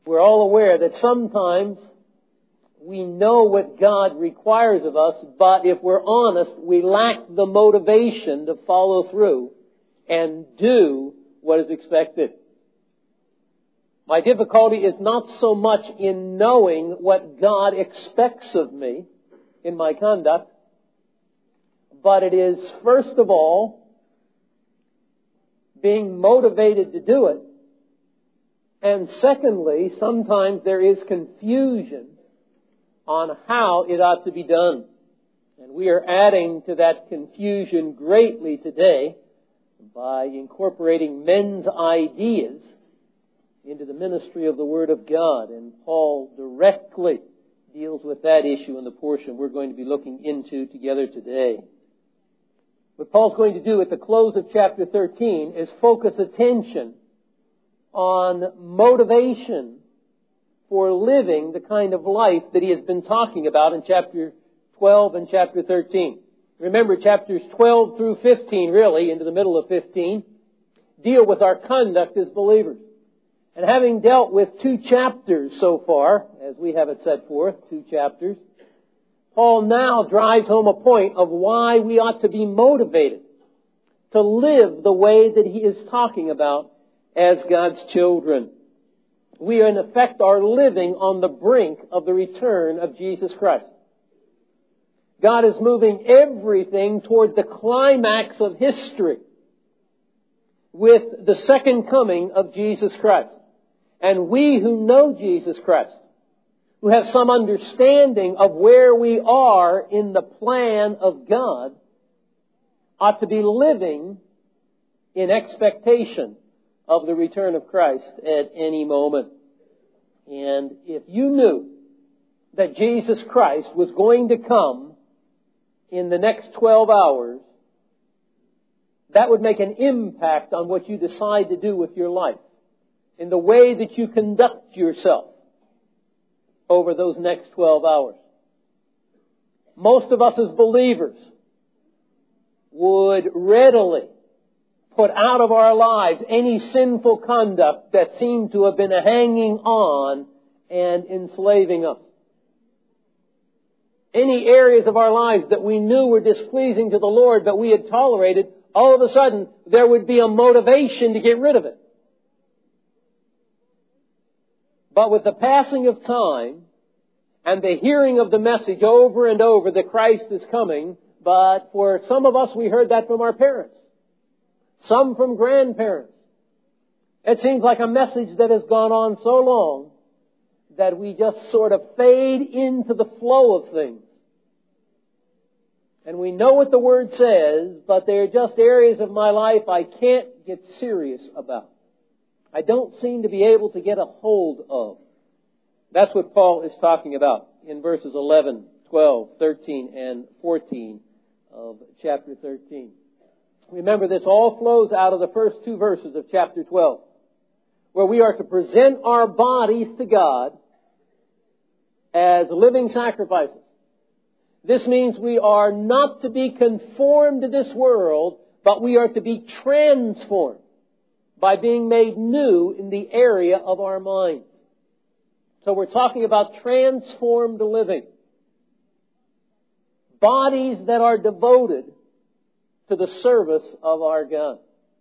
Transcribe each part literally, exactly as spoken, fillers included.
We're all aware that sometimes we know what God requires of us, but if we're honest, we lack the motivation to follow through and do what is expected. My difficulty is not so much in knowing what God expects of me in my conduct, but it is, first of all, being motivated to do it. And secondly, sometimes there is confusion on how it ought to be done. And we are adding to that confusion greatly today by incorporating men's ideas into the ministry of the Word of God. And Paul directly deals with that issue in the portion we're going to be looking into together today. What Paul's going to do at the close of chapter thirteen is focus attention on motivation for living the kind of life that he has been talking about in chapter twelve and chapter thirteen. Remember, chapters twelve through fifteen, really, into the middle of fifteen, deal with our conduct as believers. And having dealt with two chapters so far, as we have it set forth, two chapters, Paul now drives home a point of why we ought to be motivated to live the way that he is talking about as God's children. We, in effect, are living on the brink of the return of Jesus Christ. God is moving everything toward the climax of history with the second coming of Jesus Christ. And we who know Jesus Christ, who have some understanding of where we are in the plan of God, ought to be living in expectation of the return of Christ at any moment. And if you knew that Jesus Christ was going to come in the next twelve hours, that would make an impact on what you decide to do with your life, in the way that you conduct yourself over those next twelve hours. Most of us as believers would readily put out of our lives any sinful conduct that seemed to have been hanging on and enslaving us. Any areas of our lives that we knew were displeasing to the Lord, but we had tolerated, all of a sudden there would be a motivation to get rid of it. But with the passing of time and the hearing of the message over and over that Christ is coming, but for some of us we heard that from our parents, some from grandparents. It seems like a message that has gone on so long that we just sort of fade into the flow of things. And we know what the Word says, but there are just areas of my life I can't get serious about. I don't seem to be able to get a hold of. That's what Paul is talking about in verses eleven, twelve, thirteen, and fourteen of chapter thirteen. Remember, this all flows out of the first two verses of chapter twelve, where we are to present our bodies to God as living sacrifices. This means we are not to be conformed to this world, but we are to be transformed by being made new in the area of our minds. So we're talking about transformed living. Bodies that are devoted to the service of our God.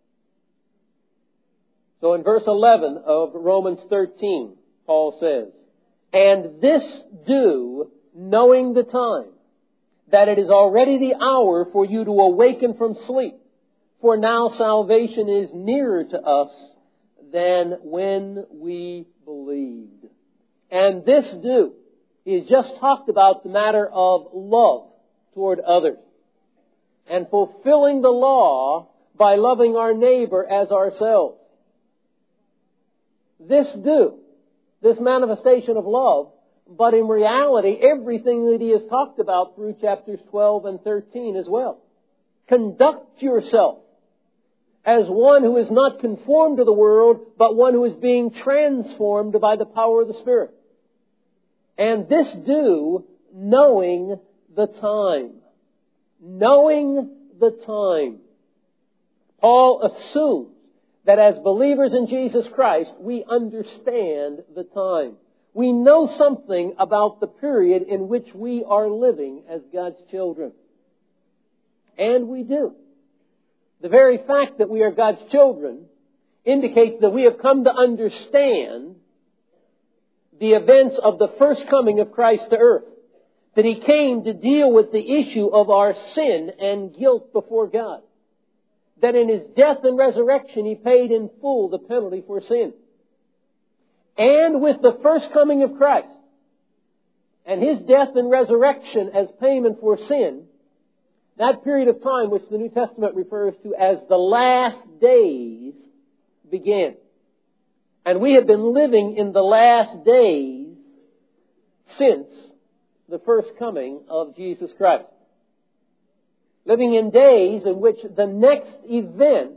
So in verse eleven of Romans thirteen, Paul says, "And this do, knowing the time, that it is already the hour for you to awaken from sleep. For now salvation is nearer to us than when we believed." And this do, he has just talked about the matter of love toward others and fulfilling the law by loving our neighbor as ourselves. This do, this manifestation of love, but in reality, everything that he has talked about through chapters twelve and thirteen as well. Conduct yourself as one who is not conformed to the world, but one who is being transformed by the power of the Spirit. And this do, knowing the time. Knowing the time. Paul assumes that as believers in Jesus Christ, we understand the time. We know something about the period in which we are living as God's children. And we do. The very fact that we are God's children indicates that we have come to understand the events of the first coming of Christ to earth. That He came to deal with the issue of our sin and guilt before God. That in His death and resurrection He paid in full the penalty for sin. And with the first coming of Christ and His death and resurrection as payment for sin, that period of time which the New Testament refers to as the last days began. And we have been living in the last days since the first coming of Jesus Christ. Living in days in which the next event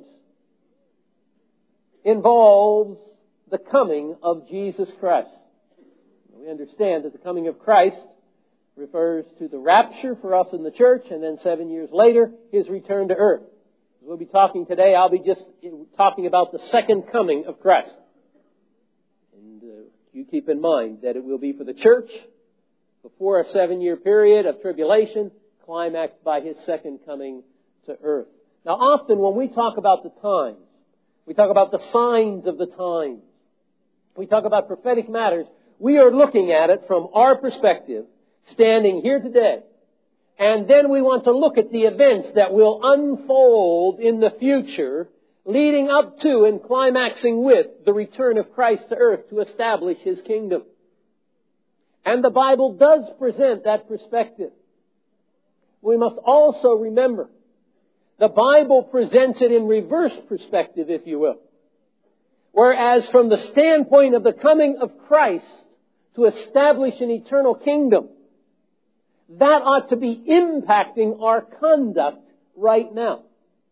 involves the coming of Jesus Christ. We understand that the coming of Christ refers to the rapture for us in the church, and then seven years later, His return to earth. As we'll be talking today, I'll be just talking about the second coming of Christ. And uh, you keep in mind that it will be for the church before a seven-year period of tribulation, climaxed by His second coming to earth. Now, often when we talk about the times, we talk about the signs of the times, we talk about prophetic matters, we are looking at it from our perspective, standing here today. And then we want to look at the events that will unfold in the future, leading up to and climaxing with the return of Christ to earth to establish His kingdom. And the Bible does present that perspective. We must also remember, the Bible presents it in reverse perspective, if you will. Whereas from the standpoint of the coming of Christ to establish an eternal kingdom, that ought to be impacting our conduct right now.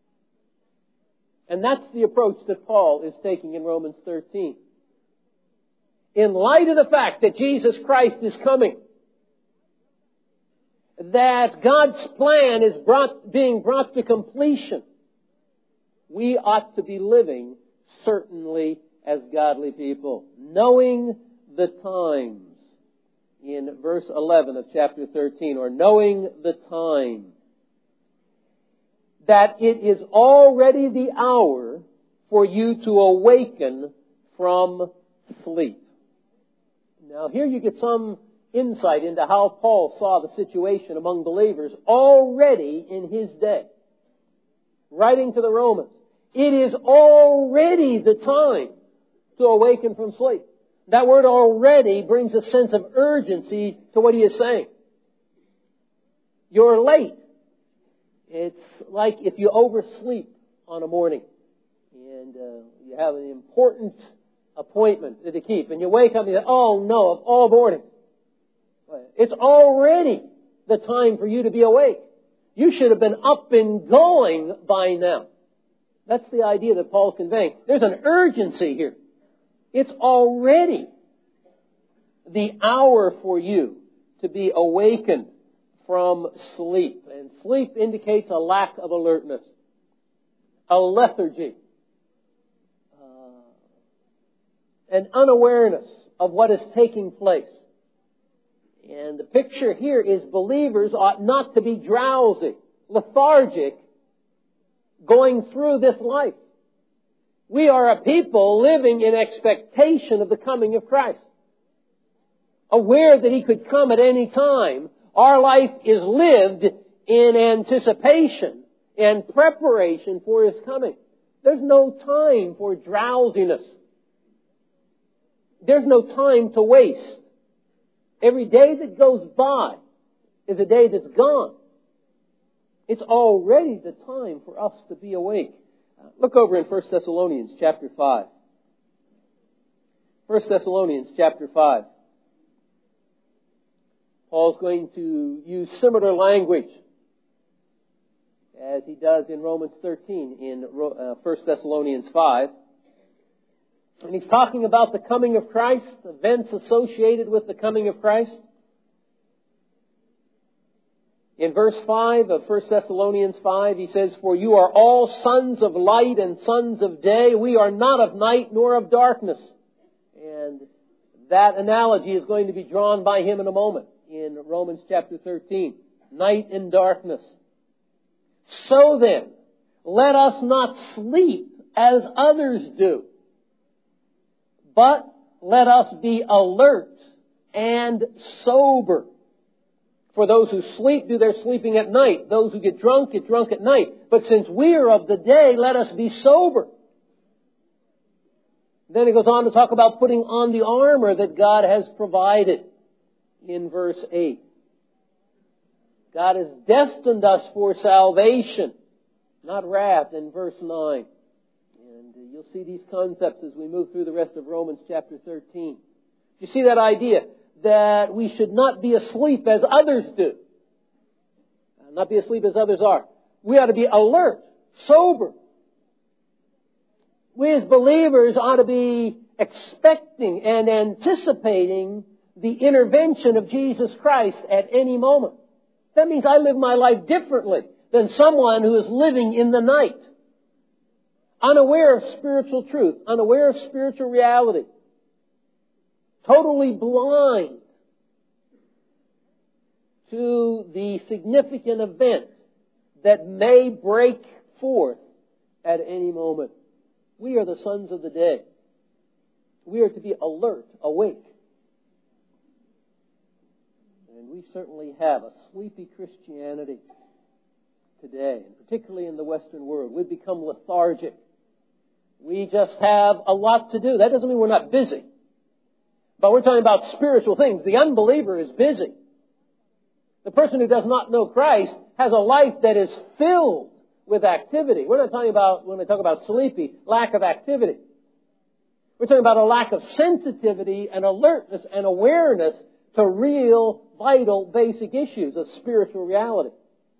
And that's the approach that Paul is taking in Romans thirteen. In light of the fact that Jesus Christ is coming, that God's plan is brought, being brought to completion, we ought to be living certainly as godly people, knowing the times. In verse eleven of chapter thirteen, or knowing the time, that it is already the hour for you to awaken from sleep. Now here you get some insight into how Paul saw the situation among believers already in his day. Writing to the Romans, it is already the time to awaken from sleep. That word already brings a sense of urgency to what he is saying. You're late. It's like if you oversleep on a morning and uh, you have an important appointment to keep and you wake up and you say, oh no, of all mornings. It's already the time for you to be awake. You should have been up and going by now. That's the idea that Paul's conveying. There's an urgency here. It's already the hour for you to be awakened from sleep. And sleep indicates a lack of alertness, a lethargy, uh, an unawareness of what is taking place. And the picture here is believers ought not to be drowsy, lethargic, going through this life. We are a people living in expectation of the coming of Christ. Aware that He could come at any time, our life is lived in anticipation and preparation for His coming. There's no time for drowsiness. There's no time to waste. Every day that goes by is a day that's gone. It's already the time for us to be awake. Look over in First Thessalonians chapter five. First Thessalonians chapter five. Paul's going to use similar language as he does in Romans thirteen in First Thessalonians five. And he's talking about the coming of Christ, events associated with the coming of Christ. In verse five of First Thessalonians five, he says, "For you are all sons of light and sons of day. We are not of night nor of darkness." And that analogy is going to be drawn by him in a moment in Romans chapter thirteen. Night and darkness. "So then, let us not sleep as others do, but let us be alert and sober. For those who sleep do their sleeping at night. Those who get drunk get drunk at night. But since we are of the day, let us be sober." Then he goes on to talk about putting on the armor that God has provided in verse eight. God has destined us for salvation, not wrath, in verse nine. And you'll see these concepts as we move through the rest of Romans chapter thirteen. You see that idea that we should not be asleep as others do. Not be asleep as others are. We ought to be alert, sober. We as believers ought to be expecting and anticipating the intervention of Jesus Christ at any moment. That means I live my life differently than someone who is living in the night, unaware of spiritual truth, unaware of spiritual reality, totally blind to the significant event that may break forth at any moment. We are the sons of the day. We are to be alert, awake. And we certainly have a sleepy Christianity today, and particularly in the Western world. We've become lethargic. We just have a lot to do. That doesn't mean we're not busy. But we're talking about spiritual things. The unbeliever is busy. The person who does not know Christ has a life that is filled with activity. We're not talking about, when I talk about sleepy, lack of activity. We're talking about a lack of sensitivity and alertness and awareness to real, vital, basic issues of spiritual reality.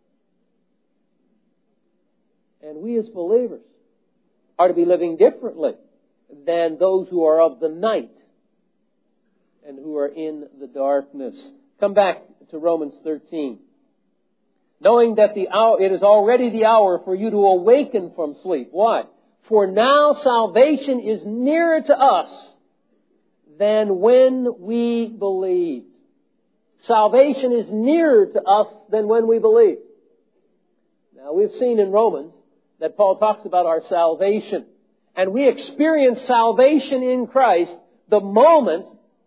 And we as believers are to be living differently than those who are of the night and who are in the darkness. Come back to Romans thirteen. Knowing that the hour, it is already the hour for you to awaken from sleep. Why? For now salvation is nearer to us than when we believed. Salvation is nearer to us than when we believed. Now we've seen in Romans that Paul talks about our salvation. And we experience salvation in Christ the moment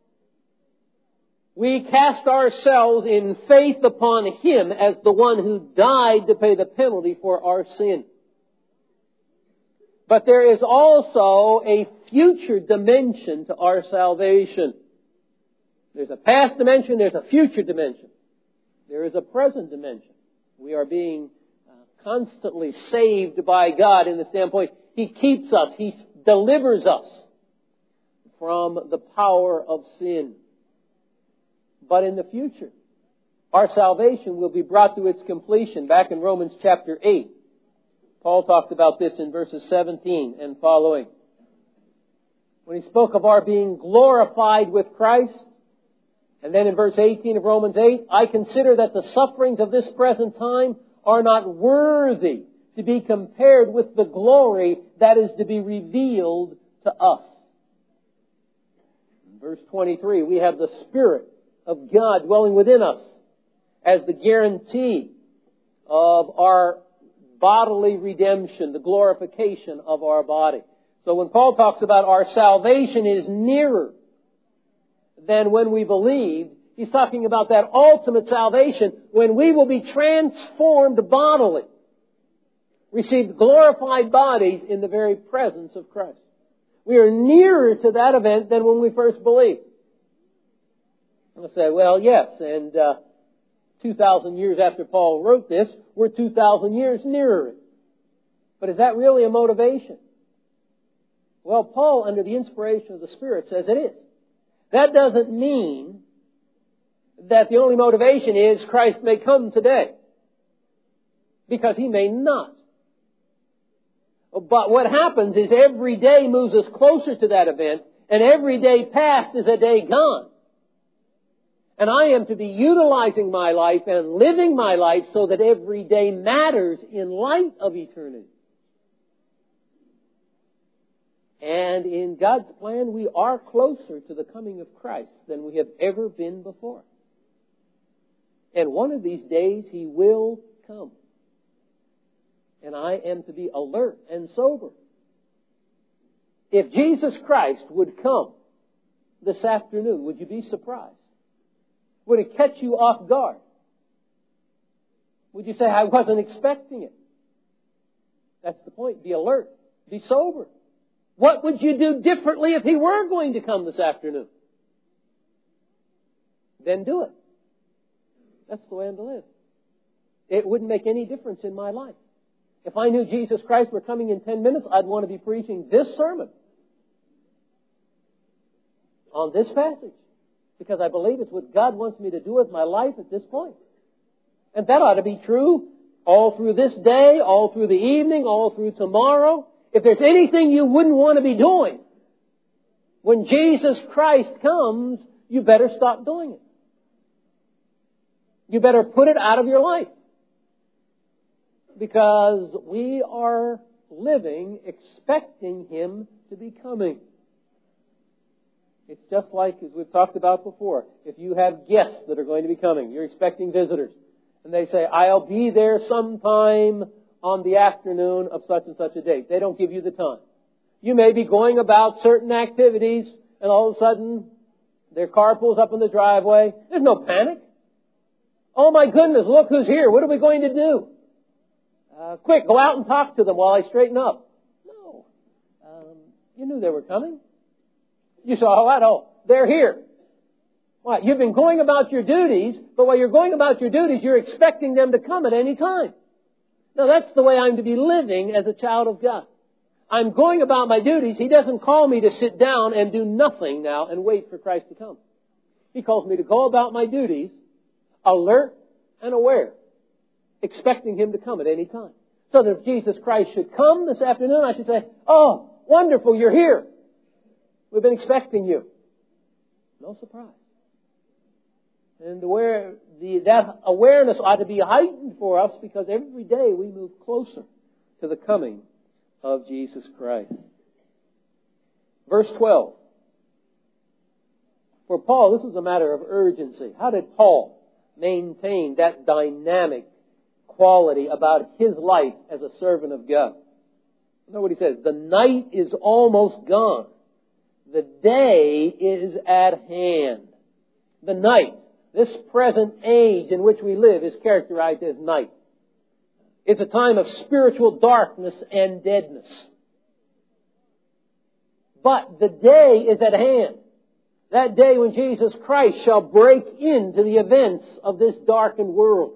we cast ourselves in faith upon Him as the one who died to pay the penalty for our sin. But there is also a future dimension to our salvation. There's a past dimension, there's a future dimension. There is a present dimension. We are being uh, constantly saved by God in the standpoint He keeps us, He delivers us from the power of sin. But in the future, our salvation will be brought to its completion. Back in Romans chapter eight, Paul talked about this in verses seventeen and following. When he spoke of our being glorified with Christ, and then in verse eighteen of Romans eight, I consider that the sufferings of this present time are not worthy to be compared with the glory that is to be revealed to us. In verse twenty-three, we have the Spirit of God dwelling within us as the guarantee of our bodily redemption, the glorification of our body. So when Paul talks about our salvation is nearer than when we believed, he's talking about that ultimate salvation when we will be transformed bodily, receive glorified bodies in the very presence of Christ. We are nearer to that event than when we first believed. I'll say, well, yes, and uh, two thousand years after Paul wrote this, we're two thousand years nearer it. But is that really a motivation? Well, Paul, under the inspiration of the Spirit, says it is. That doesn't mean that the only motivation is Christ may come today. Because He may not. But what happens is every day moves us closer to that event, and every day past is a day gone. And I am to be utilizing my life and living my life so that every day matters in light of eternity. And in God's plan, we are closer to the coming of Christ than we have ever been before. And one of these days, He will come. And I am to be alert and sober. If Jesus Christ would come this afternoon, would you be surprised? Would it catch you off guard? Would you say, I wasn't expecting it? That's the point. Be alert. Be sober. What would you do differently if He were going to come this afternoon? Then do it. That's the way I'm to live. It wouldn't make any difference in my life. If I knew Jesus Christ were coming in ten minutes, I'd want to be preaching this sermon on this passage. Because I believe it's what God wants me to do with my life at this point. And that ought to be true all through this day, all through the evening, all through tomorrow. If there's anything you wouldn't want to be doing, when Jesus Christ comes, you better stop doing it. You better put it out of your life. Because we are living expecting Him to be coming. It's just like, as we've talked about before, if you have guests that are going to be coming, you're expecting visitors, and they say, I'll be there sometime on the afternoon of such and such a date. They don't give you the time. You may be going about certain activities, and all of a sudden, their car pulls up in the driveway. There's no panic. Oh my goodness, look who's here. What are we going to do? Uh, quick, go out and talk to them while I straighten up. No. Um, you knew they were coming. You saw, oh, that, oh, they're here. What? You've been going about your duties, but while you're going about your duties, you're expecting them to come at any time. Now, that's the way I'm to be living as a child of God. I'm going about my duties. He doesn't call me to sit down and do nothing now and wait for Christ to come. He calls me to go about my duties, alert and aware, expecting Him to come at any time. So that if Jesus Christ should come this afternoon, I should say, oh, wonderful, you're here. We've been expecting you. No surprise. And aware, the, that awareness ought to be heightened for us because every day we move closer to the coming of Jesus Christ. Verse twelve. For Paul, this was a matter of urgency. How did Paul maintain that dynamic quality about his life as a servant of God? Look what he says. The night is almost gone. The day is at hand. The night, this present age in which we live, is characterized as night. It's a time of spiritual darkness and deadness. But the day is at hand. That day when Jesus Christ shall break into the events of this darkened world.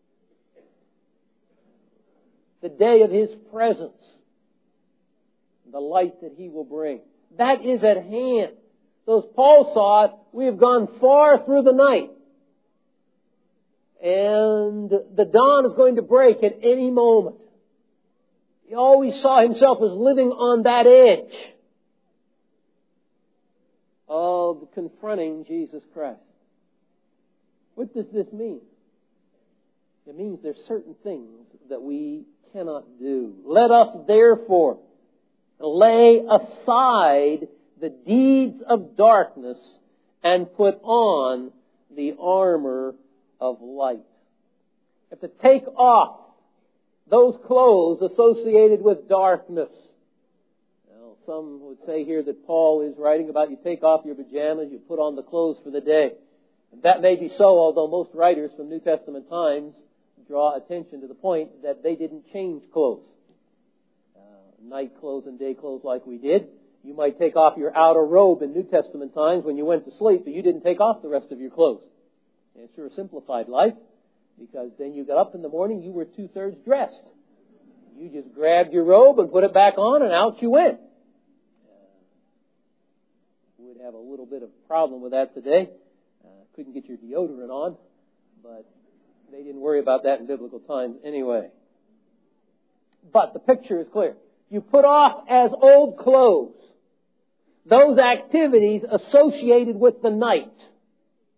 The day of His presence. The light that He will bring. That is at hand. So as Paul saw it, we have gone far through the night. And the dawn is going to break at any moment. He always saw himself as living on that edge of confronting Jesus Christ. What does this mean? It means there's certain things that we cannot do. Let us therefore lay aside the deeds of darkness and put on the armor of light. You have to take off those clothes associated with darkness. Now, some would say here that Paul is writing about you take off your pajamas, you put on the clothes for the day. And that may be so, although most writers from New Testament times draw attention to the point that they didn't change clothes. Night clothes and day clothes like we did. You might take off your outer robe in New Testament times when you went to sleep, but you didn't take off the rest of your clothes. And it sure simplified life, because then you got up in the morning, you were two-thirds dressed. You just grabbed your robe and put it back on, and out you went. Uh, we'd have a little bit of problem with that today. Uh, couldn't get your deodorant on, but they didn't worry about that in biblical times anyway. But the picture is clear. You put off as old clothes those activities associated with the night.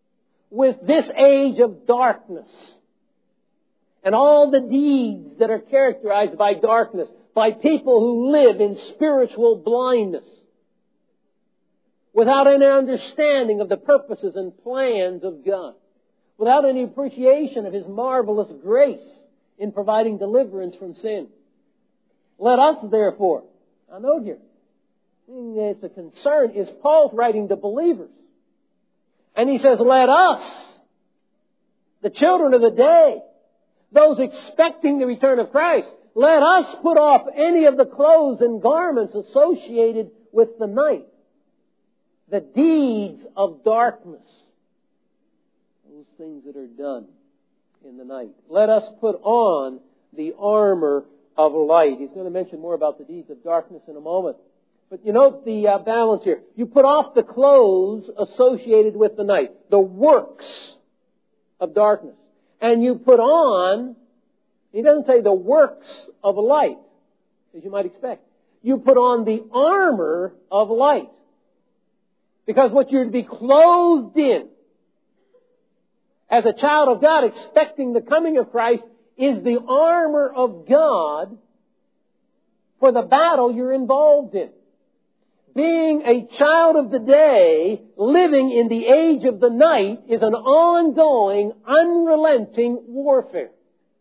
with this age of darkness and all the deeds that are characterized by darkness, by people who live in spiritual blindness, without any understanding of the purposes and plans of God, without any appreciation of His marvelous grace in providing deliverance from sin. Let us, therefore, I note here, it's a concern, is Paul's writing to believers. And he says, let us, the children of the day, those expecting the return of Christ, let us put off any of the clothes and garments associated with the night, the deeds of darkness, those things that are done in the night. Let us put on the armor of light. He's going to mention more about the deeds of darkness in a moment. But you note the uh, balance here. You put off the clothes associated with the night, the works of darkness. And you put on, he doesn't say the works of light, as you might expect. You put on the armor of light. Because what you're to be clothed in as a child of God expecting the coming of Christ is the armor of God for the battle you're involved in. Being a child of the day, living in the age of the night, is an ongoing, unrelenting warfare.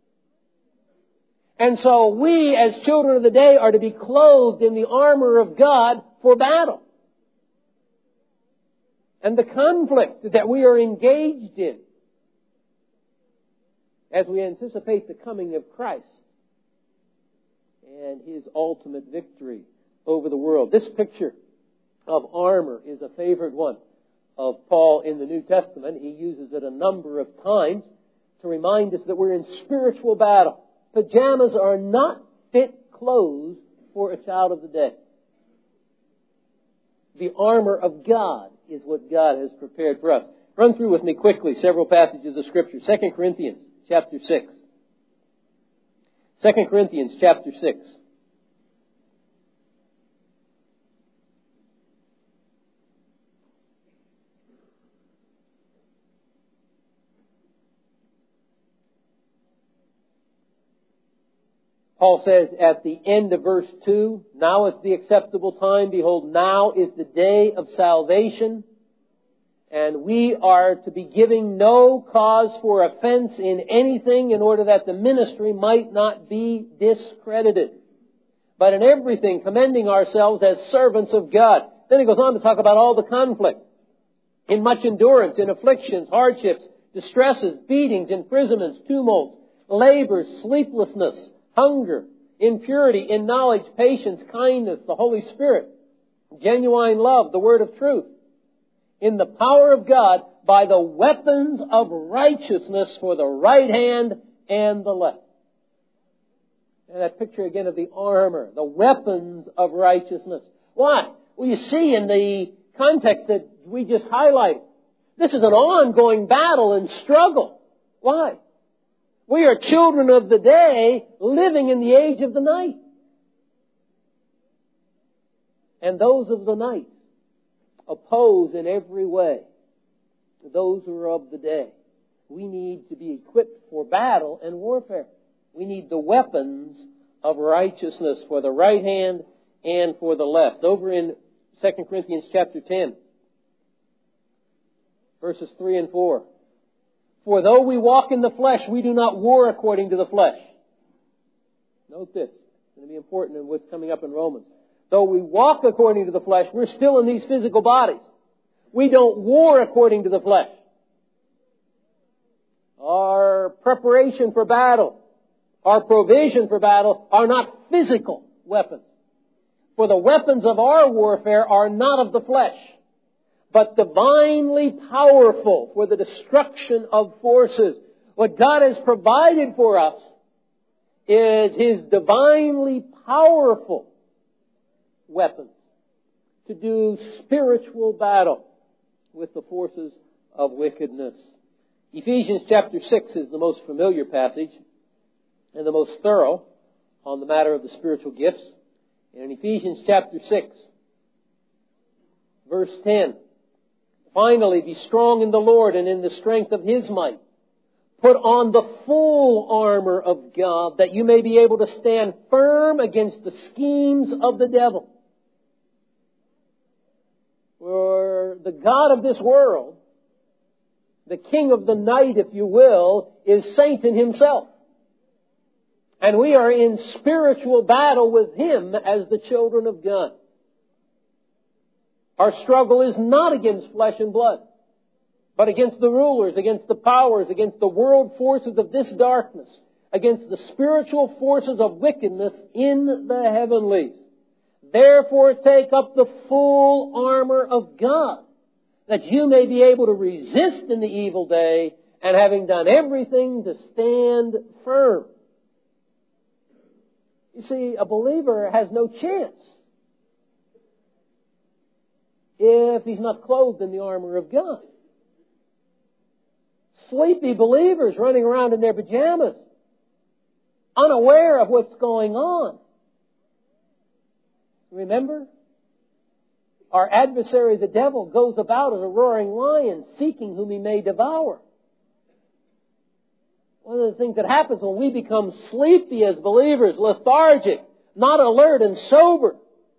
And so we, as children of the day, are to be clothed in the armor of God for battle. And the conflict that we are engaged in as we anticipate the coming of Christ and His ultimate victory over the world. This picture of armor is a favorite one of Paul in the New Testament. He uses it a number of times to remind us that we're in spiritual battle. Pajamas are not fit clothes for a child of the day. The armor of God is what God has prepared for us. Run through with me quickly several passages of Scripture. Second Corinthians chapter six. Second Corinthians chapter six. Paul says at the end of verse two, now is the acceptable time. Behold, now is the day of salvation. And we are to be giving no cause for offense in anything in order that the ministry might not be discredited. But in everything, commending ourselves as servants of God. Then he goes on to talk about all the conflict. In much endurance, in afflictions, hardships, distresses, beatings, imprisonments, tumults, labors, sleeplessness, hunger, impurity, in knowledge, patience, kindness, the Holy Spirit, genuine love, the word of truth, in the power of God by the weapons of righteousness for the right hand and the left. And that picture again of the armor, the weapons of righteousness. Why? Well, you see in the context that we just highlighted, this is an ongoing battle and struggle. Why? We are children of the day living in the age of the night. And those of the night oppose in every way those who are of the day. We need to be equipped for battle and warfare. We need the weapons of righteousness for the right hand and for the left. Over in Second Corinthians chapter ten, verses three and four. For though we walk in the flesh, we do not war according to the flesh. Note this. It's going to be important in what's coming up in Romans. Though we walk according to the flesh, we're still in these physical bodies. We don't war according to the flesh. Our preparation for battle, our provision for battle are not physical weapons. For the weapons of our warfare are not of the flesh, but divinely powerful for the destruction of forces. What God has provided for us is His divinely powerful weapons to do spiritual battle with the forces of wickedness. Ephesians chapter six is the most familiar passage and the most thorough on the matter of the spiritual gifts. And in Ephesians chapter six, verse ten, Finally, be strong in the Lord and in the strength of His might. Put on the full armor of God, that you may be able to stand firm against the schemes of the devil. For the God of this world, the king of the night, if you will, is Satan himself. And we are in spiritual battle with him as the children of God. Our struggle is not against flesh and blood, but against the rulers, against the powers, against the world forces of this darkness, against the spiritual forces of wickedness in the heavenlies. Therefore take up the full armor of God, that you may be able to resist in the evil day, and having done everything, to stand firm. You see, a believer has no chance if he's not clothed in the armor of God. Sleepy believers running around in their pajamas, unaware of what's going on. Remember? Our adversary, the devil, goes about as a roaring lion, seeking whom he may devour. One of the things that happens when we become sleepy as believers, lethargic, not alert and sober,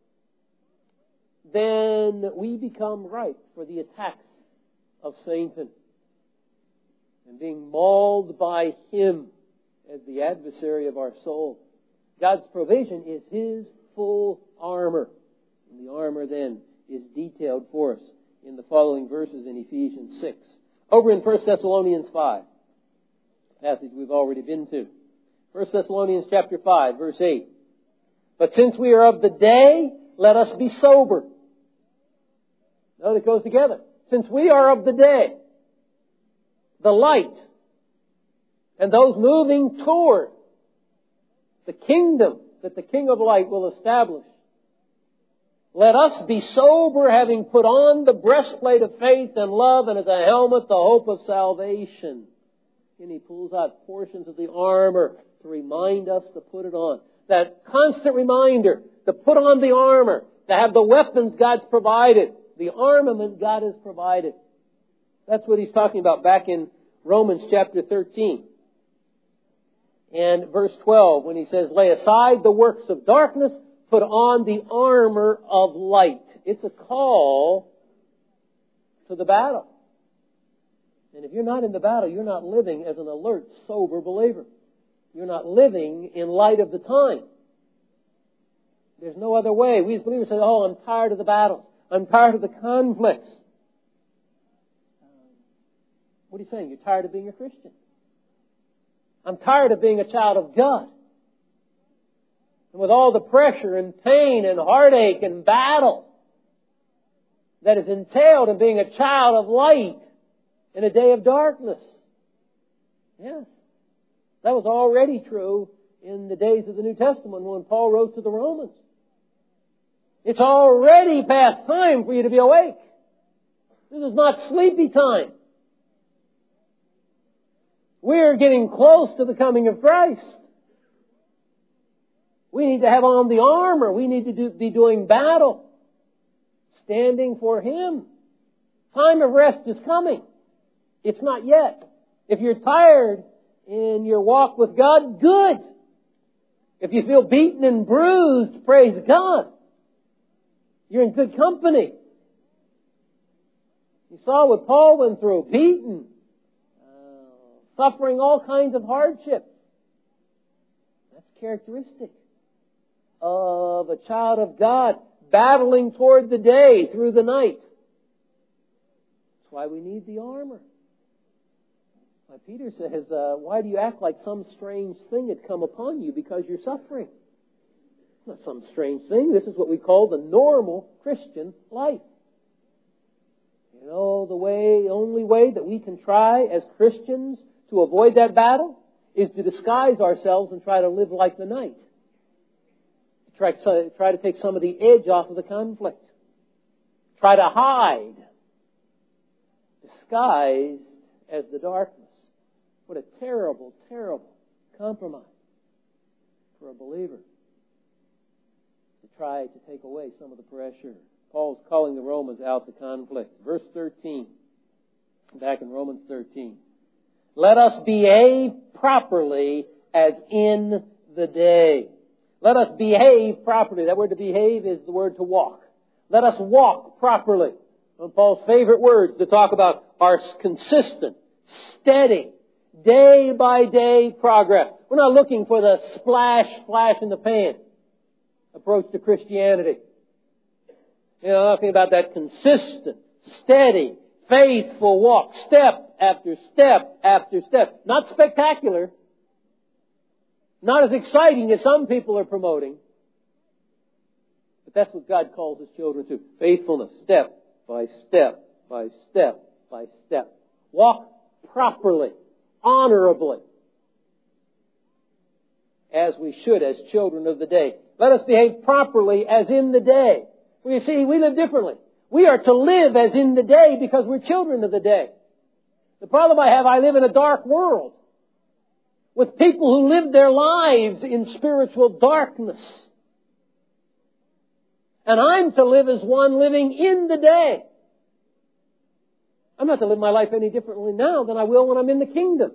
then we become ripe for the attacks of Satan, and being mauled by him as the adversary of our soul. God's provision is His full armor. And the armor then is detailed for us in the following verses in Ephesians six. Over in First Thessalonians five, passage we've already been to. First Thessalonians chapter five, verse eight. But since we are of the day, let us be sober. Note it goes together. Since we are of the day, the light, and those moving toward the kingdom that the King of Light will establish, let us be sober, having put on the breastplate of faith and love, and as a helmet the hope of salvation. And he pulls out portions of the armor to remind us to put it on. That constant reminder to put on the armor, to have the weapons God's provided, the armament God has provided. That's what he's talking about back in Romans chapter thirteen. And verse twelve, when he says, lay aside the works of darkness, put on the armor of light. It's a call to the battle. And if you're not in the battle, you're not living as an alert, sober believer. You're not living in light of the time. There's no other way. We as believers say, oh, I'm tired of the battles. I'm tired of the conflicts. What are you saying? You're tired of being a Christian. I'm tired of being a child of God. And with all the pressure and pain and heartache and battle that is entailed in being a child of light in a day of darkness. Yes. That was already true in the days of the New Testament when Paul wrote to the Romans. It's already past time for you to be awake. This is not sleepy time. We're getting close to the coming of Christ. We need to have on the armor. We need to do, be doing battle, standing for Him. Time of rest is coming. It's not yet. If you're tired in your walk with God, good. If you feel beaten and bruised, praise God. You're in good company. You saw what Paul went through, beaten, uh, suffering all kinds of hardships. That's characteristic of a child of God, battling toward the day through the night. That's why we need the armor. Why Peter says, uh, why do you act like some strange thing had come upon you because you're suffering? It's not some strange thing. This is what we call the normal Christian life. You know, the way, only way that we can try as Christians to avoid that battle is to disguise ourselves and try to live like the night. Try, try to take some of the edge off of the conflict. Try to hide. Disguised as the darkness. What a terrible, terrible compromise for a believer to try to take away some of the pressure Paul's calling the Romans out to conflict. Verse thirteen, back in Romans thirteen. Let us behave properly as in the day. Let us behave properly. That word to behave is the word to walk. Let us walk properly. One of Paul's favorite words to talk about are consistent, steady, day by day progress. We're not looking for the splash, flash in the pan approach to Christianity. You know, talking about that consistent, steady, faithful walk, step after step after step. Not spectacular. Not as exciting as some people are promoting. But that's what God calls His children to. Faithfulness, step by step by step by step. Walk properly, honorably, as we should as children of the day. Let us behave properly as in the day. Well, you see, we live differently. We are to live as in the day because we're children of the day. The problem I have, I live in a dark world with people who live their lives in spiritual darkness. And I'm to live as one living in the day. I'm not to live my life any differently now than I will when I'm in the kingdom.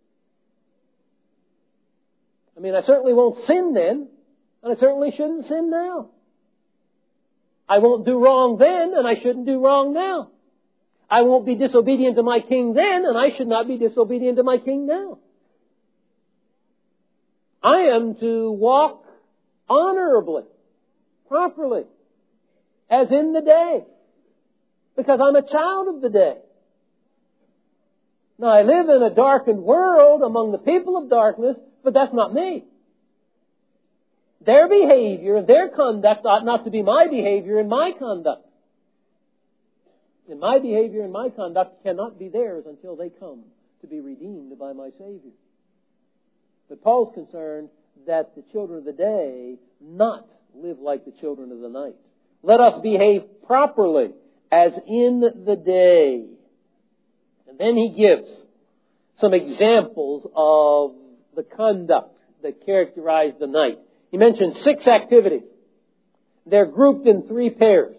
I mean, I certainly won't sin then, and I certainly shouldn't sin now. I won't do wrong then, and I shouldn't do wrong now. I won't be disobedient to my king then, and I should not be disobedient to my king now. I am to walk honorably, properly, as in the day, because I'm a child of the day. Now, I live in a darkened world among the people of darkness, but that's not me. Their behavior, their conduct ought not to be my behavior and my conduct. And my behavior and my conduct cannot be theirs until they come to be redeemed by my Savior. But Paul's concerned that the children of the day not live like the children of the night. Let us behave properly as in the day. And then he gives some examples of the conduct that characterized the night. He mentioned six activities. They're grouped in three pairs.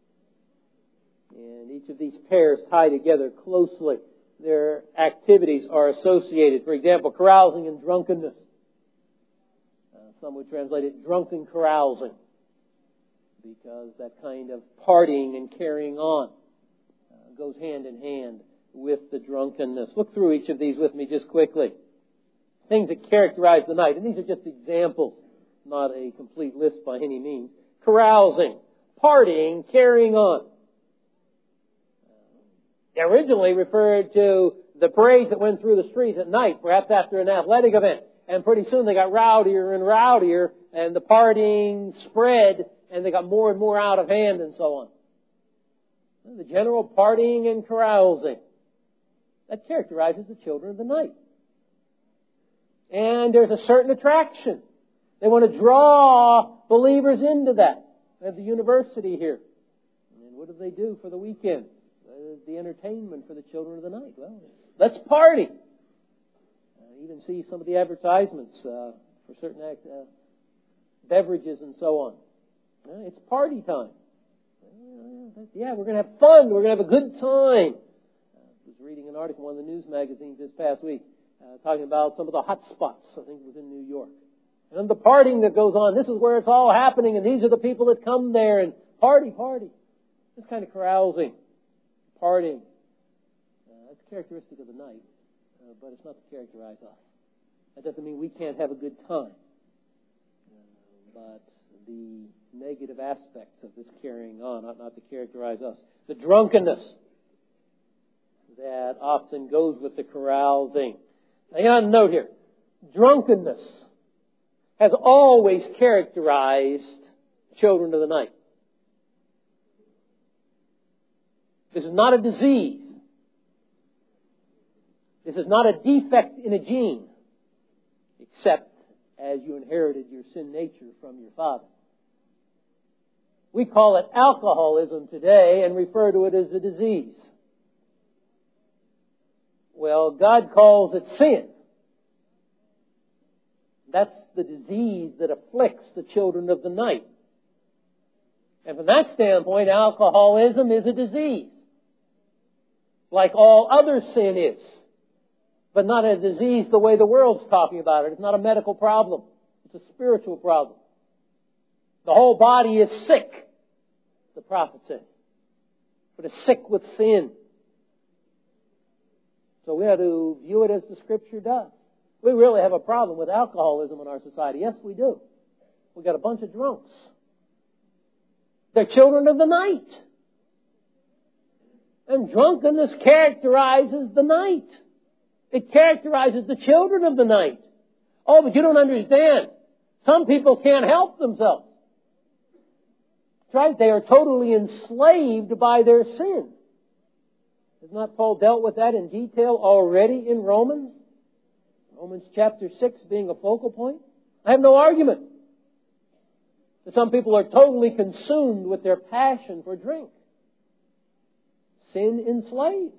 And each of these pairs tie together closely. Their activities are associated. For example, carousing and drunkenness. Uh, some would translate it drunken carousing, because that kind of partying and carrying on uh, goes hand in hand with the drunkenness. Look through each of these with me just quickly. Things that characterize the night. And these are just examples, not a complete list by any means. Carousing, partying, carrying on. They originally referred to the parades that went through the streets at night, perhaps after an athletic event. And pretty soon they got rowdier and rowdier, and the partying spread, and they got more and more out of hand and so on. The general partying and carousing. That characterizes the children of the night. And there's a certain attraction. They want to draw believers into that. They have the university here. And what do they do for the weekend? Uh, the entertainment for the children of the night. Well, let's party. Uh, even see some of the advertisements uh, for certain act, uh, beverages and so on. Uh, it's party time. Uh, yeah, we're going to have fun. We're going to have a good time. Uh, I was reading an article in one of the news magazines this past week uh, talking about some of the hot spots. I think it was in New York. And the partying that goes on. This is where it's all happening, and these are the people that come there, and party, party. This kind of carousing, partying. Uh, that's characteristic of the night, uh, but it's not to characterize us. That doesn't mean we can't have a good time. Uh, but the negative aspects of this carrying on ought not to characterize us. The drunkenness that often goes with the carousing. Now, you got to note here, drunkenness has always characterized children of the night. This is not a disease. This is not a defect in a gene, except as you inherited your sin nature from your father. We call it alcoholism today and refer to it as a disease. Well, God calls it sin. That's the disease that afflicts the children of the night. And from that standpoint, alcoholism is a disease, like all other sin is, but not a disease the way the world's talking about it. It's not a medical problem. It's a spiritual problem. The whole body is sick, the prophet says, but it's sick with sin. So we have to view it as the Scripture does. We really have a problem with alcoholism in our society. Yes, we do. We've got a bunch of drunks. They're children of the night. And drunkenness characterizes the night. It characterizes the children of the night. Oh, but you don't understand. Some people can't help themselves. That's right. They are totally enslaved by their sin. Has not Paul dealt with that in detail already in Romans? Romans chapter six being a focal point. I have no argument. Some people are totally consumed with their passion for drink. Sin enslaves.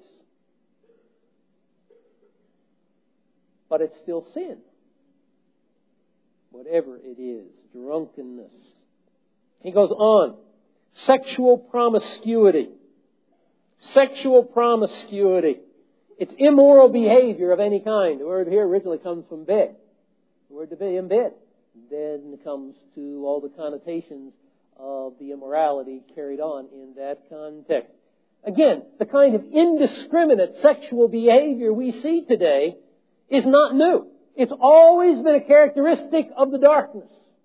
But it's still sin. Whatever it is. Drunkenness. He goes on. Sexual promiscuity. Sexual promiscuity. It's immoral behavior of any kind. The word here originally comes from bed. The word to be in bed. Then comes to all the connotations of the immorality carried on in that context. Again, the kind of indiscriminate sexual behavior we see today is not new. It's always been a characteristic of the darkness.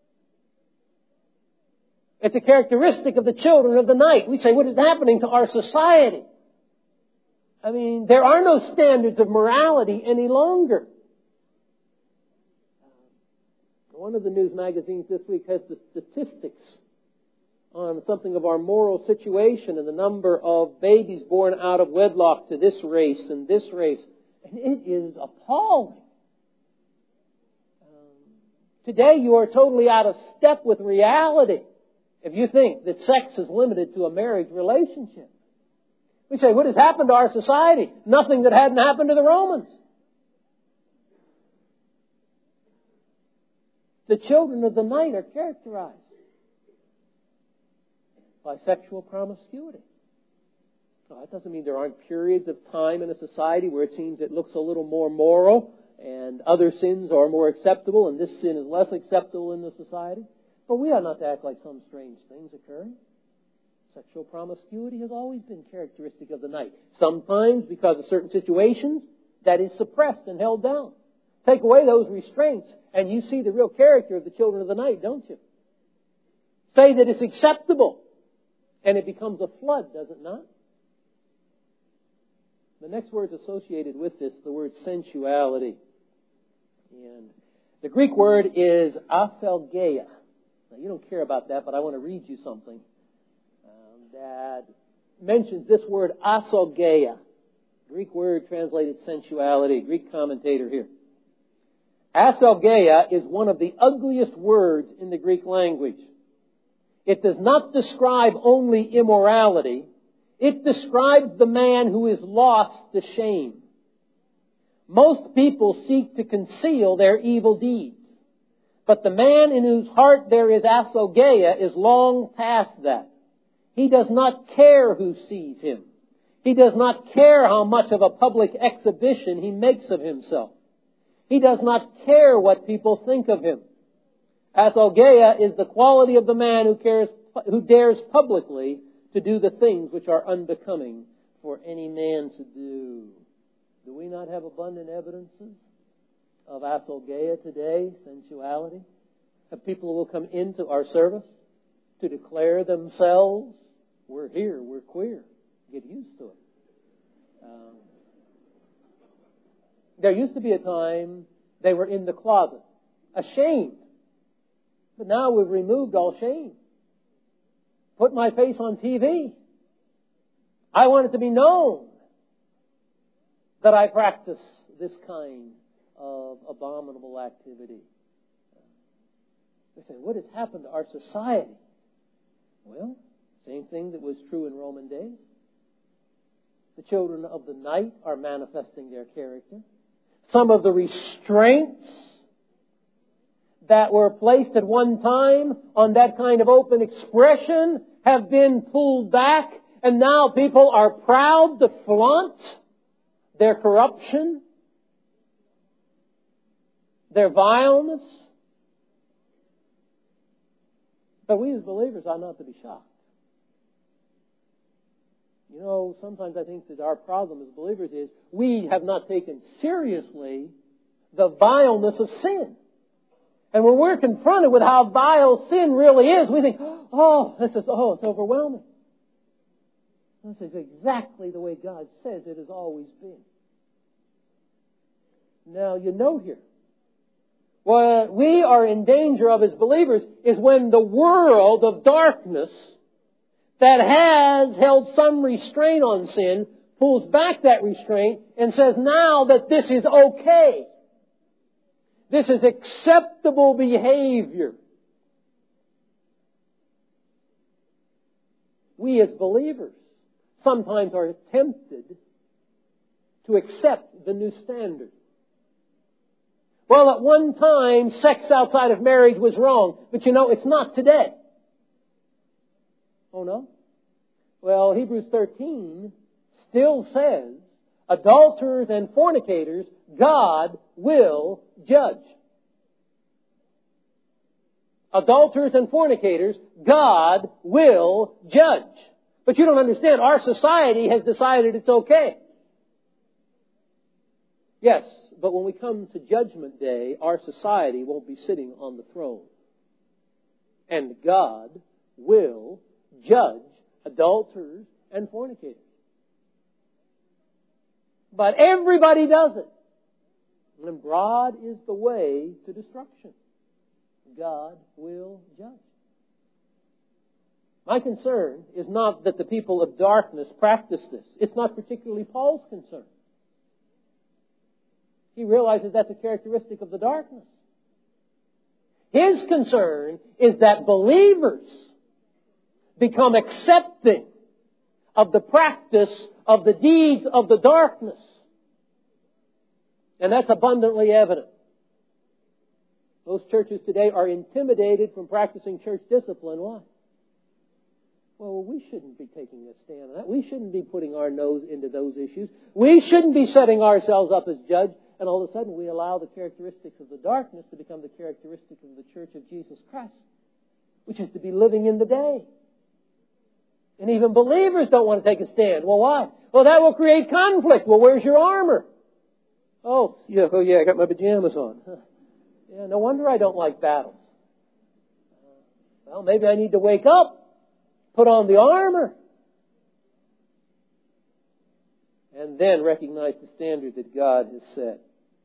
It's a characteristic of the children of the night. We say, what is happening to our society? I mean, there are no standards of morality any longer. One of the news magazines this week has the statistics on something of our moral situation and the number of babies born out of wedlock to this race and this race. And it is appalling. Um, today you are totally out of step with reality if you think that sex is limited to a marriage relationship. We say, what has happened to our society? Nothing that hadn't happened to the Romans. The children of the night are characterized by sexual promiscuity. Now, that doesn't mean there aren't periods of time in a society where it seems it looks a little more moral and other sins are more acceptable and this sin is less acceptable in the society. But we ought not to act like some strange things occurring. Sexual promiscuity has always been characteristic of the night. Sometimes, because of certain situations, that is suppressed and held down. Take away those restraints, and you see the real character of the children of the night, don't you? Say that it's acceptable, and it becomes a flood, does it not? The next word associated with this, the word sensuality. And the Greek word is aphelgeia. Now, you don't care about that, but I want to read you something um, that mentions this word asogeia. Greek word translated sensuality. Greek commentator here. Asogeia is one of the ugliest words in the Greek language. It does not describe only immorality. It describes the man who is lost to shame. Most people seek to conceal their evil deeds. But the man in whose heart there is asogeia is long past that. He does not care who sees him. He does not care how much of a public exhibition he makes of himself. He does not care what people think of him. Asogeia is the quality of the man who cares, who dares publicly to do the things which are unbecoming for any man to do. Do we not have abundant evidences of asogeia today, sensuality? Of people who will come into our service to declare themselves, we're here, we're queer. Get used to it. Um, there used to be a time they were in the closet, ashamed. But now we've removed all shame. Put my face on T V. I want it to be known that I practice this kind of abominable activity. They say, what has happened to our society? Well, same thing that was true in Roman days. The children of the night are manifesting their character. Some of the restraints that were placed at one time on that kind of open expression have been pulled back, and now people are proud to flaunt their corruption, their vileness. But we as believers ought not to be shocked. You know, sometimes I think that our problem as believers is we have not taken seriously the vileness of sin. And when we're confronted with how vile sin really is, we think, oh, this is, oh, it's overwhelming. This is exactly the way God says it has always been. Now, you know here, what we are in danger of as believers is when the world of darkness that has held some restraint on sin pulls back that restraint and says now that this is okay. This is acceptable behavior. We as believers sometimes are tempted to accept the new standard. Well, at one time, sex outside of marriage was wrong, but you know, it's not today. Oh no? Well, Hebrews thirteen still says, adulterers and fornicators, God will judge. Adulterers and fornicators, God will judge. But you don't understand, our society has decided it's okay. Yes, but when we come to Judgment Day, our society won't be sitting on the throne. And God will judge adulterers and fornicators. But everybody does it. And broad is the way to destruction. God will judge. My concern is not that the people of darkness practice this. It's not particularly Paul's concern. He realizes that's a characteristic of the darkness. His concern is that believers become accepting of the practice of the deeds of the darkness. And that's abundantly evident. Most churches today are intimidated from practicing church discipline. Why? Well, we shouldn't be taking a stand on that. We shouldn't be putting our nose into those issues. We shouldn't be setting ourselves up as judge. And all of a sudden we allow the characteristics of the darkness to become the characteristics of the church of Jesus Christ, which is to be living in the day. And even believers don't want to take a stand. Well, why? Well, that will create conflict. Well, where's your armor? Oh, yeah, oh yeah, I got my pajamas on. Huh. Yeah, no wonder I don't like battles. Well, maybe I need to wake up, put on the armor, and then recognize the standard that God has set.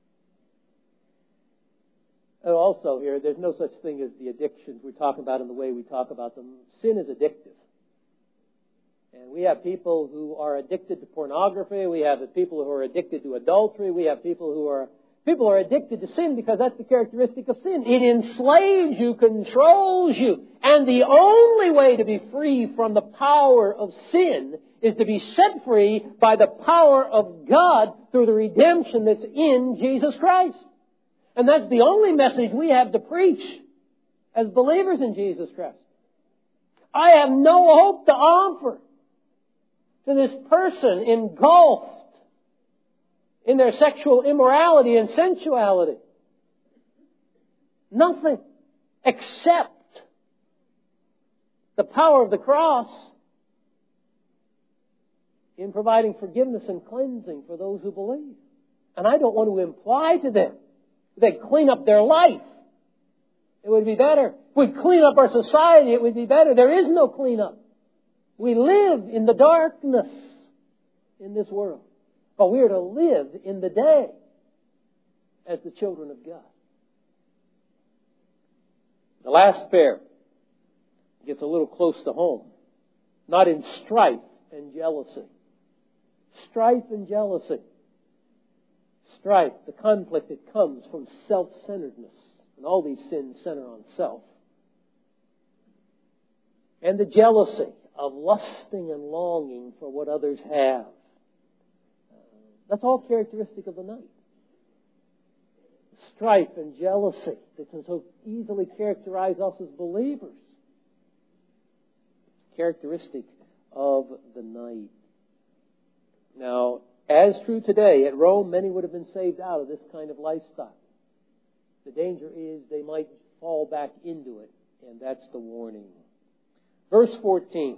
And also here, there's no such thing as the addictions we're talking about in the way we talk about them. Sin is addictive. And we have people who are addicted to pornography. We have people who are addicted to adultery. We have people who are people who are addicted to sin because that's the characteristic of sin. It enslaves you, controls you. And the only way to be free from the power of sin is to be set free by the power of God through the redemption that's in Jesus Christ. And that's the only message we have to preach as believers in Jesus Christ. I have no hope to offer to this person engulfed in their sexual immorality and sensuality. Nothing except the power of the cross in providing forgiveness and cleansing for those who believe. And I don't want to imply to them they clean up their life. It would be better. If we clean up our society, it would be better. There is no cleanup. We live in the darkness in this world. But we are to live in the day as the children of God. The last pair gets a little close to home. Not in strife and jealousy. Strife and jealousy. Strife, the conflict that comes from self-centeredness. And all these sins center on self. And the jealousy of lusting and longing for what others have. That's all characteristic of the night. Strife and jealousy that can so easily characterize us as believers. characteristic of the night. Now, as true today, at Rome, many would have been saved out of this kind of lifestyle. The danger is they might fall back into it, and that's the warning. Verse fourteen.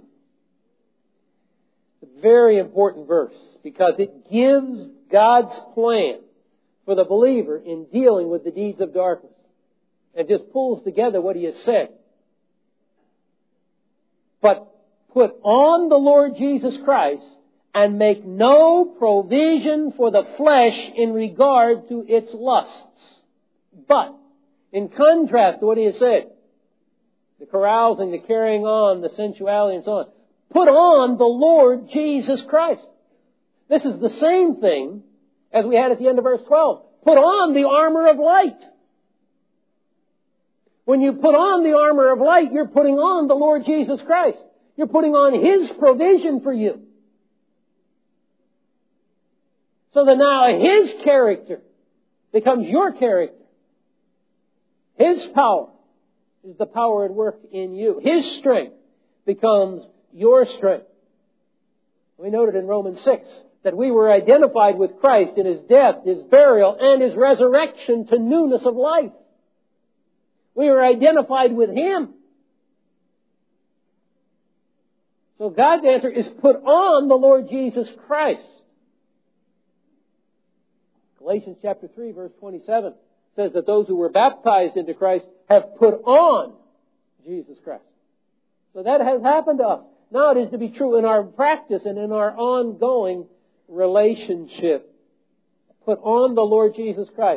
A very important verse, because it gives God's plan for the believer in dealing with the deeds of darkness. It just pulls together what He has said. But put on the Lord Jesus Christ and make no provision for the flesh in regard to its lusts. But, in contrast to what He has said, the carousing, the carrying on, the sensuality and so on, put on the Lord Jesus Christ. This is the same thing as we had at the end of verse twelve. Put on the armor of light. When you put on the armor of light, you're putting on the Lord Jesus Christ. You're putting on His provision for you. So that now His character becomes your character. His power is the power at work in you. His strength becomes your strength. We noted in Romans six that we were identified with Christ in His death, His burial, and His resurrection to newness of life. We were identified with Him. So God's answer is put on the Lord Jesus Christ. Galatians chapter three, verse twenty-seven says that those who were baptized into Christ have put on Jesus Christ. So that has happened to us. Now it is to be true in our practice and in our ongoing relationship. Put on the Lord Jesus Christ.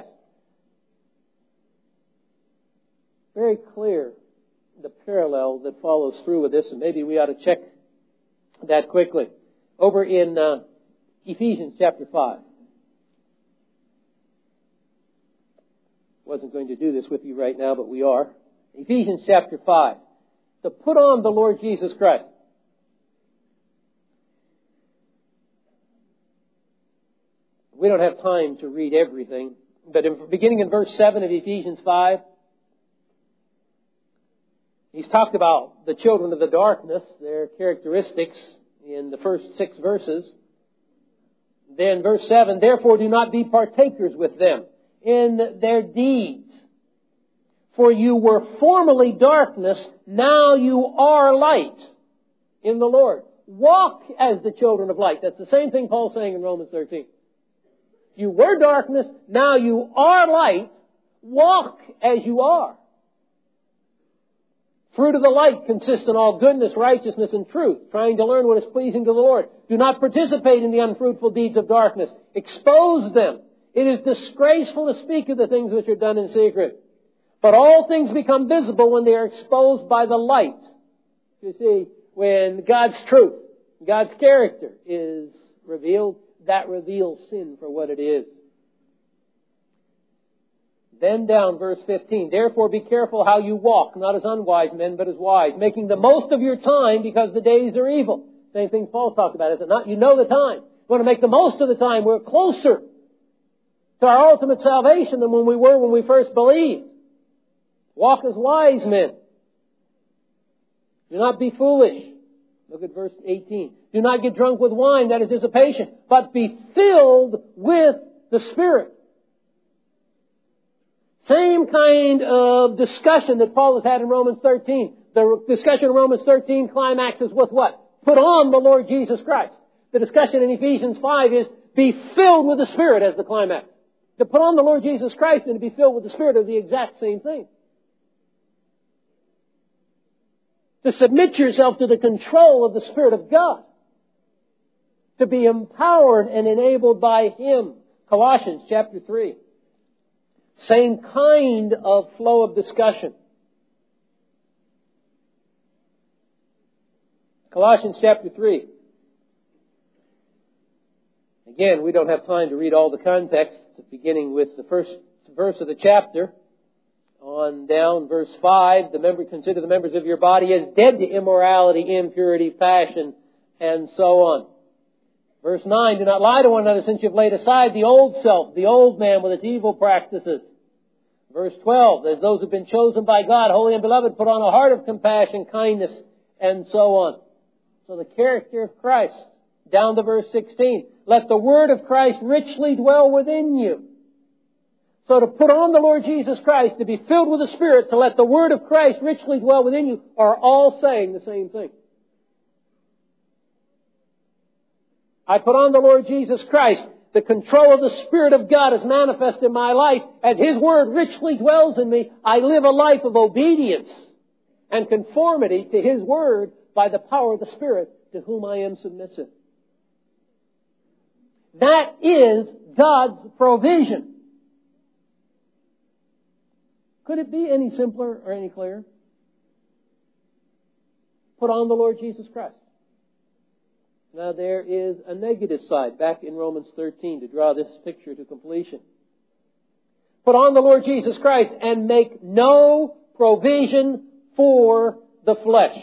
Very clear the parallel that follows through with this, and maybe we ought to check that quickly. Over in uh, Ephesians chapter five. Wasn't going to do this with you right now, but we are. Ephesians chapter five. To put on the Lord Jesus Christ. We don't have time to read everything, but in, beginning in verse seven of Ephesians five, he's talked about the children of the darkness, their characteristics in the first six verses. Then verse seven, therefore do not be partakers with them in their deeds. For you were formerly darkness, now you are light in the Lord. Walk as the children of light. That's the same thing Paul's saying in Romans thirteen. You were darkness, now you are light. Walk as you are. Fruit of the light consists in all goodness, righteousness, and truth, trying to learn what is pleasing to the Lord. Do not participate in the unfruitful deeds of darkness. Expose them. It is disgraceful to speak of the things which are done in secret. But all things become visible when they are exposed by the light. You see, when God's truth, God's character is revealed, that reveals sin for what it is. Then down verse fifteen, therefore be careful how you walk, not as unwise men, but as wise, making the most of your time because the days are evil. Same thing Paul talked about, is it not? You know the time. We want to make the most of the time. We're closer to our ultimate salvation than when we were when we first believed. Walk as wise men. Do not be foolish. Look at verse eighteen. Do not get drunk with wine, that is dissipation, but be filled with the Spirit. Same kind of discussion that Paul has had in Romans thirteen. The discussion in Romans thirteen climaxes with what? Put on the Lord Jesus Christ. The discussion in Ephesians five is be filled with the Spirit as the climax. To put on the Lord Jesus Christ and to be filled with the Spirit are the exact same thing. To submit yourself to the control of the Spirit of God. To be empowered and enabled by Him. Colossians chapter three. Same kind of flow of discussion. Colossians chapter three. Again, we don't have time to read all the context, beginning with the first verse of the chapter. On down, verse five, the member, consider the members of your body as dead to immorality, impurity, passion, and so on. Verse nine, do not lie to one another since you've laid aside the old self, the old man with its evil practices. Verse twelve, as those who've been chosen by God, holy and beloved, put on a heart of compassion, kindness, and so on. So the character of Christ, down to verse sixteen. Let the word of Christ richly dwell within you. So to put on the Lord Jesus Christ, to be filled with the Spirit, to let the word of Christ richly dwell within you, are all saying the same thing. I put on the Lord Jesus Christ. The control of the Spirit of God is manifest in my life. As His Word richly dwells in me, I live a life of obedience and conformity to His Word by the power of the Spirit to whom I am submissive. That is God's provision. Could it be any simpler or any clearer? Put on the Lord Jesus Christ. Now there is a negative side back in Romans thirteen to draw this picture to completion. Put on the Lord Jesus Christ and make no provision for the flesh.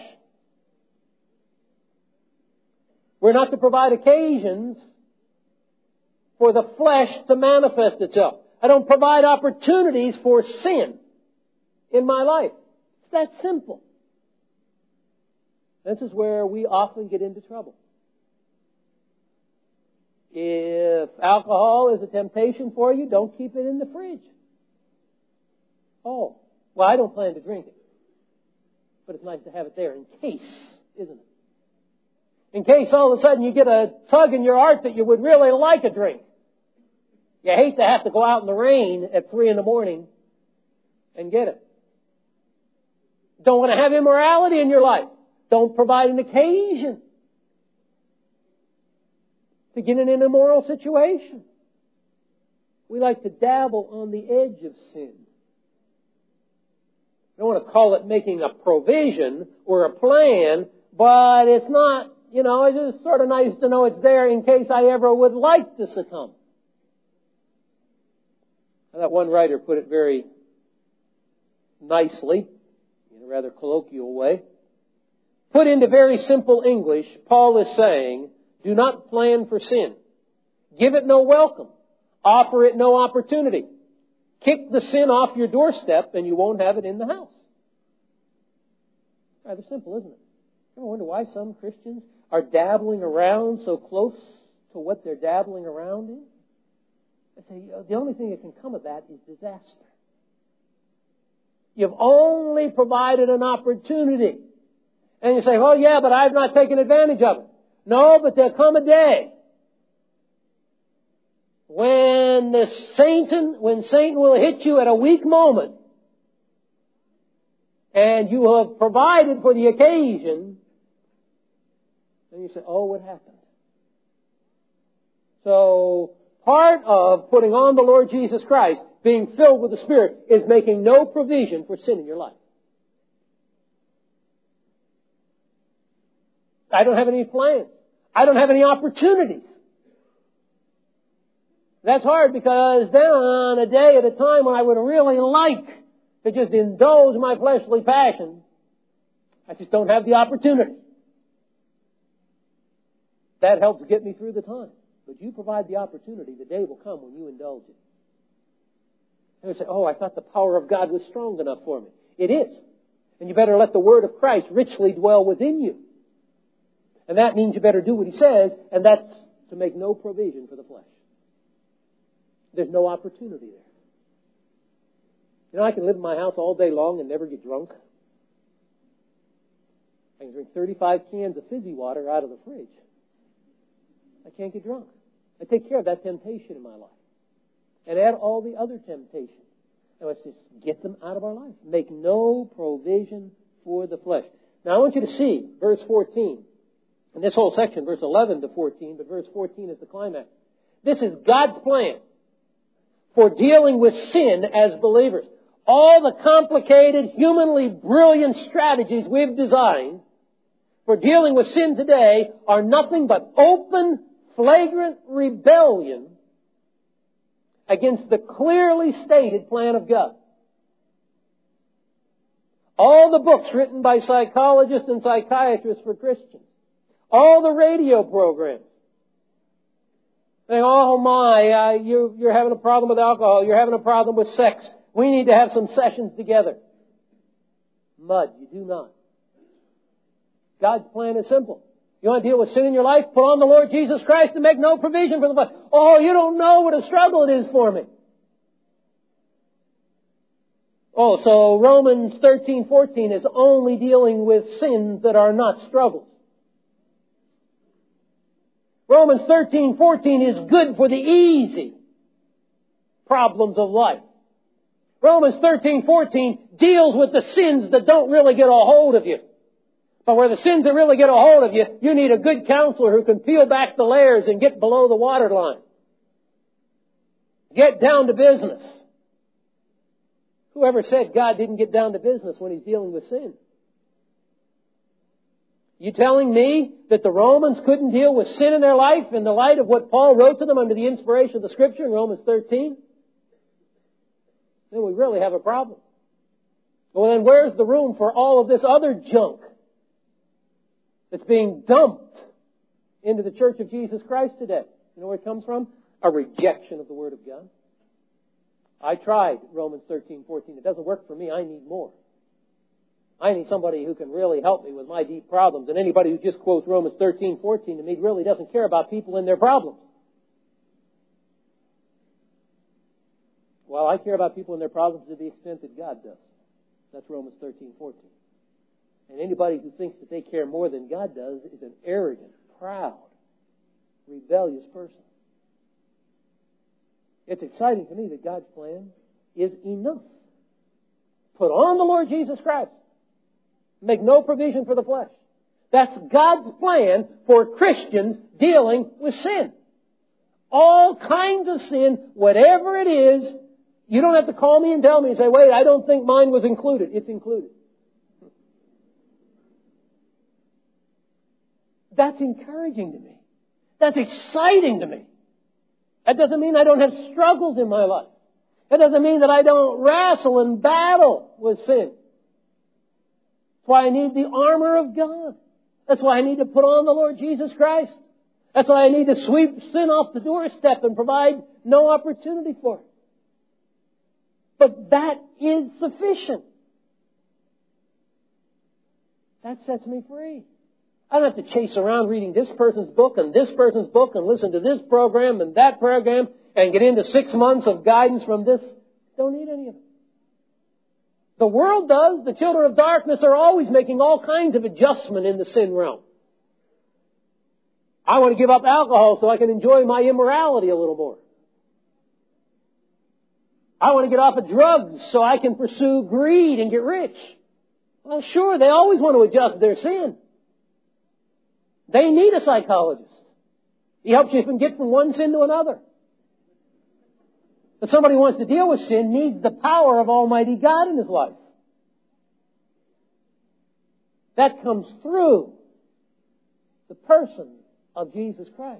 We're not to provide occasions for the flesh to manifest itself. I don't provide opportunities for sin in my life. It's that simple. This is where we often get into trouble. If alcohol is a temptation for you, don't keep it in the fridge. Oh, well, I don't plan to drink it. But it's nice to have it there in case, isn't it? In case all of a sudden you get a tug in your heart that you would really like a drink. You hate to have to go out in the rain at three in the morning and get it. Don't want to have immorality in your life. Don't provide an occasion to get in an immoral situation. We like to dabble on the edge of sin. I don't want to call it making a provision or a plan, but it's not, you know, it's just sort of nice to know it's there in case I ever would like to succumb. Now, that one writer put it very nicely, in a rather colloquial way. Put into very simple English, Paul is saying, do not plan for sin. Give it no welcome. Offer it no opportunity. Kick the sin off your doorstep and you won't have it in the house. Rather simple, isn't it? You ever wonder why some Christians are dabbling around so close to what they're dabbling around in? I say, the only thing that can come of that is disaster. You've only provided an opportunity. And you say, well, yeah, but I've not taken advantage of it. No, but there'll come a day when the Satan, when Satan will hit you at a weak moment and you have provided for the occasion, and you say, oh, what happened? So, part of putting on the Lord Jesus Christ, being filled with the Spirit, is making no provision for sin in your life. I don't have any plans. I don't have any opportunities. That's hard because then on a day at a time when I would really like to just indulge my fleshly passion, I just don't have the opportunity. That helps get me through the time. But you provide the opportunity, the day will come when you indulge it. And you say, oh, I thought the power of God was strong enough for me. It is. And you better let the Word of Christ richly dwell within you. And that means you better do what He says, and that's to make no provision for the flesh. There's no opportunity there. You know, I can live in my house all day long and never get drunk. I can drink thirty-five cans of fizzy water out of the fridge. I can't get drunk. I take care of that temptation in my life. And add all the other temptations. Now let's just get them out of our life. Make no provision for the flesh. Now I want you to see verse fourteen. And this whole section, verse eleven to fourteen, but verse fourteen is the climax. This is God's plan for dealing with sin as believers. All the complicated, humanly brilliant strategies we've designed for dealing with sin today are nothing but open, flagrant rebellion against the clearly stated plan of God. All the books written by psychologists and psychiatrists for Christians, all the radio programs, saying, oh my, uh, you, you're having a problem with alcohol, you're having a problem with sex, we need to have some sessions together. Mud, you do not. God's plan is simple. You want to deal with sin in your life? Put on the Lord Jesus Christ and make no provision for the flesh. Oh, you don't know what a struggle it is for me. Oh, so Romans thirteen fourteen is only dealing with sins that are not struggles. Romans thirteen fourteen is good for the easy problems of life. Romans thirteen fourteen deals with the sins that don't really get a hold of you. But where the sins that really get a hold of you, you need a good counselor who can peel back the layers and get below the waterline. Get down to business. Whoever said God didn't get down to business when He's dealing with sin? You telling me that the Romans couldn't deal with sin in their life in the light of what Paul wrote to them under the inspiration of the Scripture in Romans thirteen? Then we really have a problem. Well, then where's the room for all of this other junk that's being dumped into the Church of Jesus Christ today? You know where it comes from? A rejection of the Word of God. I tried Romans thirteen fourteen. It doesn't work for me. I need more. I need somebody who can really help me with my deep problems. And anybody who just quotes Romans thirteen fourteen to me really doesn't care about people and their problems. Well, I care about people and their problems to the extent that God does. That's Romans thirteen fourteen. And anybody who thinks that they care more than God does is an arrogant, proud, rebellious person. It's exciting to me that God's plan is enough. Put on the Lord Jesus Christ. Make no provision for the flesh. That's God's plan for Christians dealing with sin. All kinds of sin, whatever it is, you don't have to call me and tell me and say, wait, I don't think mine was included. It's included. That's encouraging to me. That's exciting to me. That doesn't mean I don't have struggles in my life. That doesn't mean that I don't wrestle and battle with sin. That's why I need the armor of God. That's why I need to put on the Lord Jesus Christ. That's why I need to sweep sin off the doorstep and provide no opportunity for it. But that is sufficient. That sets me free. I don't have to chase around reading this person's book and this person's book and listen to this program and that program and get into six months of guidance from this. Don't need any of it. The world does. The children of darkness are always making all kinds of adjustment in the sin realm. I want to give up alcohol so I can enjoy my immorality a little more. I want to get off of drugs so I can pursue greed and get rich. Well, sure, they always want to adjust their sin. They need a psychologist. He helps you from get from one sin to another. But somebody who wants to deal with sin needs the power of Almighty God in his life. That comes through the person of Jesus Christ.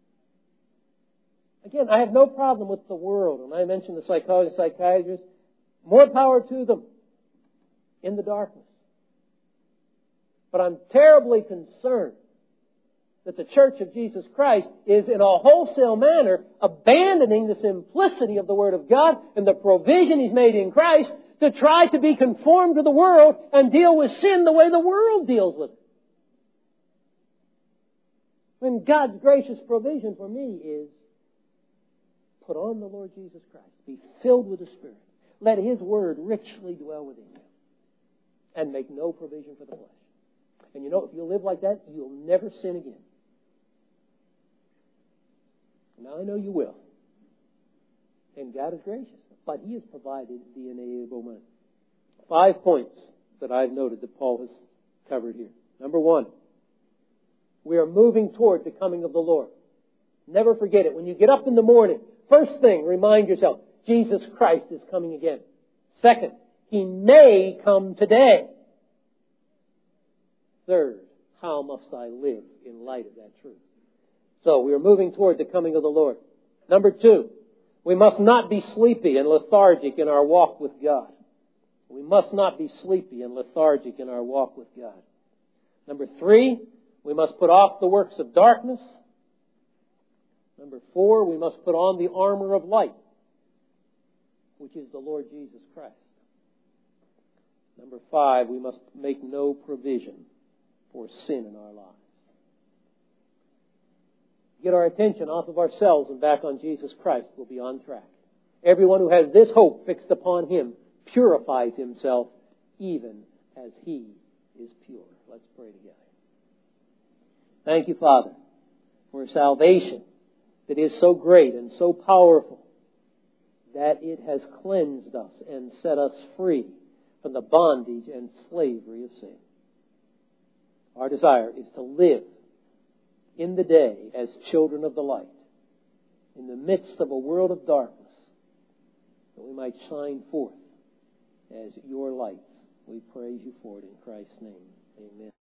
Again, I have no problem with the world. And I mentioned the psychologists, psychiatrists. More power to them in the darkness. But I'm terribly concerned that the Church of Jesus Christ is in a wholesale manner abandoning the simplicity of the Word of God and the provision He's made in Christ to try to be conformed to the world and deal with sin the way the world deals with it. When God's gracious provision for me is put on the Lord Jesus Christ, be filled with the Spirit, let His Word richly dwell within you, and make no provision for the flesh. And you know, if you live like that, you'll never sin again. Now, I know you will. And God is gracious. But He has provided the enablement. Five points that I've noted that Paul has covered here. Number one, we are moving toward the coming of the Lord. Never forget it. When you get up in the morning, first thing, remind yourself, Jesus Christ is coming again. Second, He may come today. Third, how must I live in light of that truth? So we are moving toward the coming of the Lord. Number two, we must not be sleepy and lethargic in our walk with God. We must not be sleepy and lethargic in our walk with God. Number three, we must put off the works of darkness. Number four, we must put on the armor of light, which is the Lord Jesus Christ. Number five, we must make no provision for sin in our lives. get our attention off of ourselves and back on Jesus Christ, we'll be on track. Everyone who has this hope fixed upon Him purifies himself even as He is pure. Let's pray together. Thank you, Father, for salvation that is so great and so powerful that it has cleansed us and set us free from the bondage and slavery of sin. Our desire is to live in the day as children of the light, in the midst of a world of darkness, that we might shine forth as your lights. We praise you for it in Christ's name. Amen.